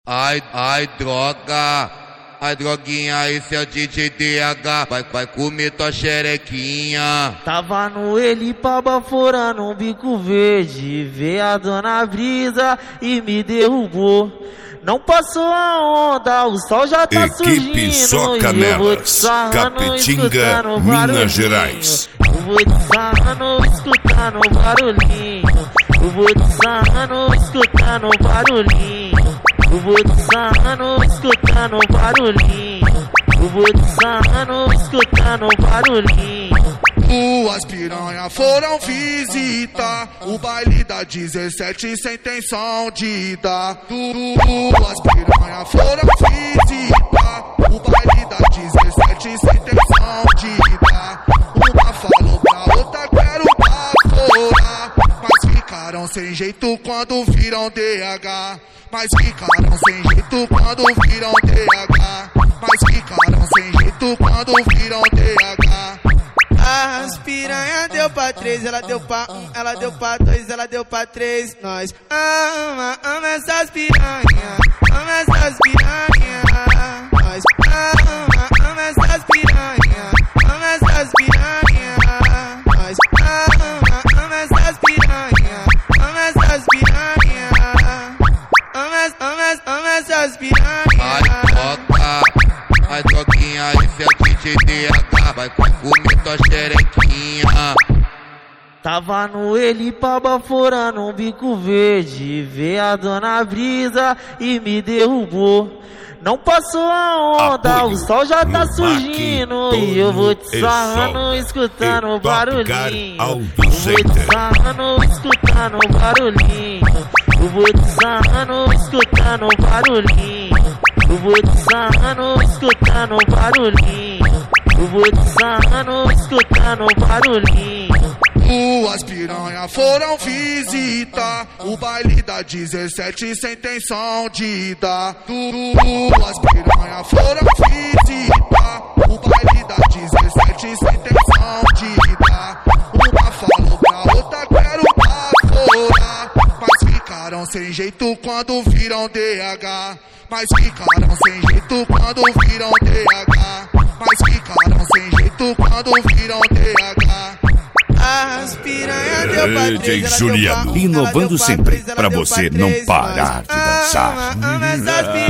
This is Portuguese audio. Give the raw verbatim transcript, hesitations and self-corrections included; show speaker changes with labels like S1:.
S1: Ai, ai, droga, ai, droguinha, esse é o D J D H, vai, vai comer tua xerequinha.
S2: Tava no Elipa baforando um bico verde, veio a dona Brisa e me derrubou. Não passou a onda, o sol já tá
S3: Equipe
S2: surgindo.
S3: Só
S2: E eu vou te
S3: Canelas,
S2: sarrando,
S3: Capetinga,
S2: escutando
S3: Minas
S2: barulhinho.
S3: Gerais.
S2: Eu vou te sarrando, escutando barulhinho. Eu vou te sarrando, escutando barulhinho. Eu vou te sarrando, escutando barulhinho. Eu vou te sarrando, escutando barulhinho.
S4: Duas piranhas foram visitar o baile da dezessete sem intenção de dar. Duas piranhas foram visitar o baile da dezessete sem intenção de dar. Uma falou pra outra quero baforar, mas ficaram sem jeito quando viram D H. Mas ficaram sem jeito quando viram D H. Mas ficaram sem jeito quando viram D H.
S5: As piranha deu pra três, ela deu pra um, ela deu pra dois, ela deu pra três. Nós ama, ama essas piranha, ama essas piranha. Nós ama, ama essas piranha, ama essas piranha. Nós ama, ama essas piranha, ama essas piranha. Ama, ama, ama essas piranha.
S1: Ai, droga, ai, droguinha, esse é o D J D H, vai comer tua xerequinha.
S2: Tava no Elipa baforando um bico verde, veio a dona Brisa e me derrubou. Não passou a onda,
S3: Apoio
S2: o sol já tá
S3: no
S2: surgindo.
S3: Mac,
S2: E eu vou te
S3: Tony,
S2: sarrando,
S3: Exalta,
S2: escutando
S3: e
S2: barulhinho.
S3: Top Car
S2: Eu vou te
S3: Center.
S2: sarrando, escutando barulhinho. Eu vou te sarrando, escutando barulhinho. Eu vou te sarrando, escutando barulhinho. Eu vou te sarrando, escutando barulhinho.
S4: Duas piranhas foram visitar o baile da dezessete sem intenção de dar. Duas piranhas foram visitar o baile da dezessete sem intenção de dar. Uma falou pra outra quero baforar, mas ficaram sem jeito quando viram D H. Mas ficaram sem jeito quando viram D H. Mas ficaram sem jeito quando viram D H.
S5: As piranha deu pra
S3: D J
S5: três, ela deu
S3: Juliano,
S5: pra um,
S3: inovando
S5: ela deu pra
S3: sempre,
S5: três, ela
S3: pra
S5: deu
S3: você
S5: pra
S3: não
S5: três.
S3: parar
S5: Nós
S3: de dançar.
S5: ama, ama essas piranha.